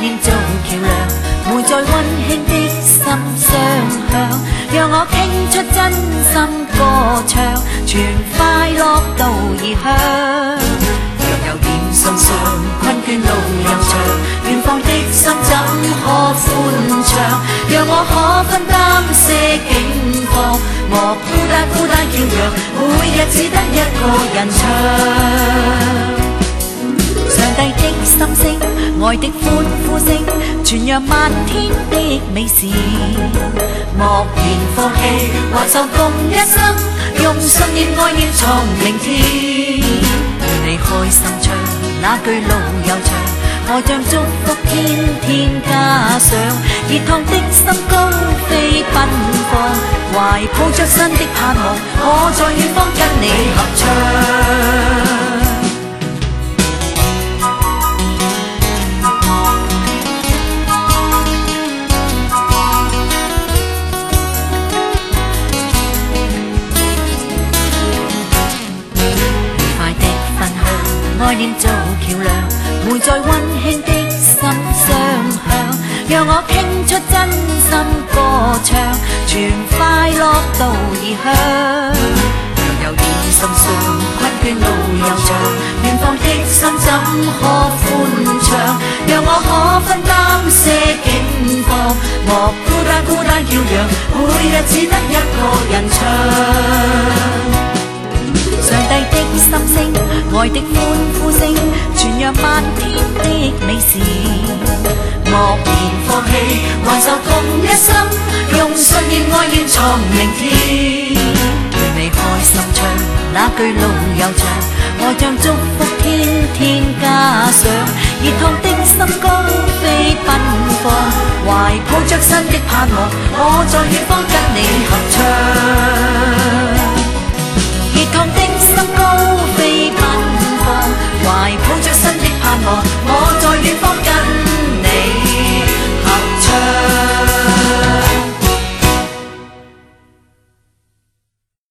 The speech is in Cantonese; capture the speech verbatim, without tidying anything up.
念做橋梁，陪在溫馨的心相向，讓我傾出真心歌唱，全快樂到異鄉。若有點心傷，困倦路又長，遠方的心怎可歡暢？讓我可分擔些境況，莫孤單孤單叫嚷，每日只得一個人唱。上帝的心聲，愛的歡呼聲，傳揚漫天的美事。莫言放棄，還受共一生，用信念愛念闖明天。願你開心唱，那句路又長，愛將祝福天天加上。熱燙的心高飛奔放，懷抱着新的盼望，我在遠方跟你合唱。愛念做橋梁，陪在溫馨的心相向，讓我傾出真心歌唱，全快樂到異鄉。若有點心傷，困倦路又長，遠方的心怎可歡暢？讓我可分擔些境況，莫孤單孤單叫嚷，每日只得一個人唱。上帝的心聲，愛的歡呼聲，傳揚漫天的美事。莫言放棄，還受共一生，用信念愛念闖明天。願你開心唱，那句路又長，愛將祝福天天加上。熱燙的心高飛奔放，懷抱着新的盼望，我在遠方跟你合唱。